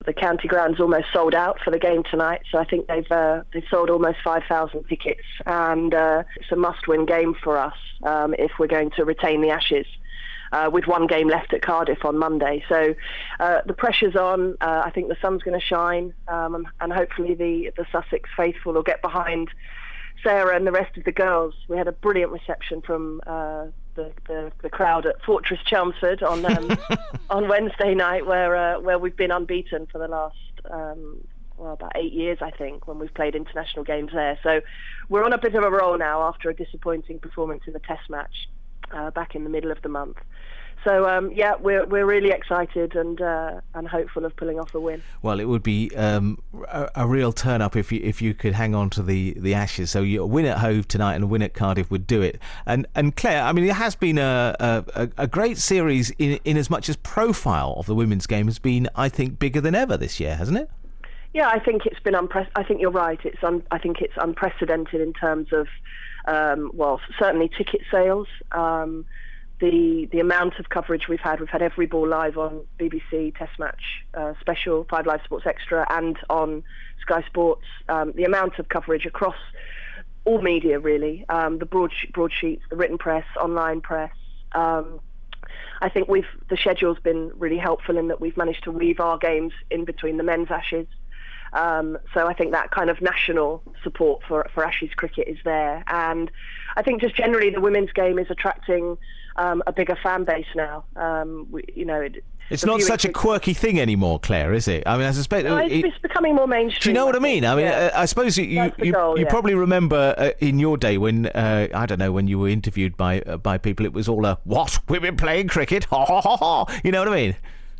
The county ground's almost sold out for the game tonight, so I think they've sold almost 5,000 tickets, and it's a must-win game for us if we're going to retain the Ashes. With one game left at Cardiff on Monday. So the pressure's on. I think the sun's going to shine, and hopefully the Sussex faithful will get behind Sarah and the rest of the girls. We had a brilliant reception from the crowd at Fortress Chelmsford on on Wednesday night, where we've been unbeaten for the last about 8 years, I think, when we've played international games there. So we're on a bit of a roll now after a disappointing performance in the Test match back in the middle of the month. So we're really excited and hopeful of pulling off a win. Well, it would be a real turn up if you could hang on to the Ashes. So a win at Hove tonight and a win at Cardiff would do it. And Claire, I mean, it has been a great series in as much as profile of the women's game has been, I think, bigger than ever this year, hasn't it? Yeah, I think it's been I think you're right. I think it's unprecedented in terms of certainly ticket sales. The amount of coverage we've had every ball live on BBC Test Match Special, 5 Live Sports Extra, and on Sky Sports. The amount of coverage across all media, really, the broadsheets, the written press, online press. I think the schedule's been really helpful in that we've managed to weave our games in between the men's Ashes. So I think that kind of national support for Ashes cricket is there, and I think just generally the women's game is attracting a bigger fan base now. It's not such a quirky thing anymore, Claire, is it? I mean, I suspect it's becoming more mainstream. Do you know what I mean? I mean, I suppose you probably remember in your day when I don't know, when you were interviewed by people, it was all a "what, women playing cricket?" Ha ha ha ha. You know what I mean?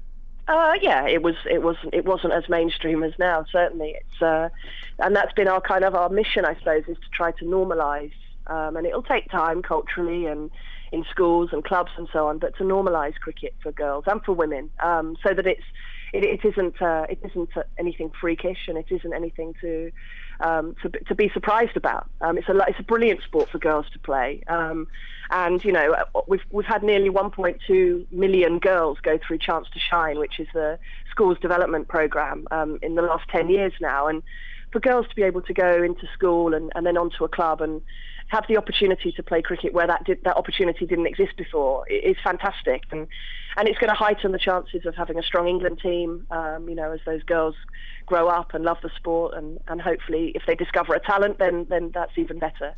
It wasn't as mainstream as now. Certainly, it's and that's been our mission, I suppose, is to try to normalise, and it'll take time culturally and in schools and clubs and so on, but to normalise cricket for girls and for women, so that it isn't anything freakish, and it isn't anything to be surprised about. It's a brilliant sport for girls to play, and we've had nearly 1.2 million girls go through Chance to Shine, which is the school's development programme, in the last 10 years now, and for girls to be able to go into school and then onto a club and have the opportunity to play cricket where that opportunity didn't exist before is fantastic, and it's going to heighten the chances of having a strong England team, as those girls grow up and love the sport, and hopefully if they discover a talent, then that's even better.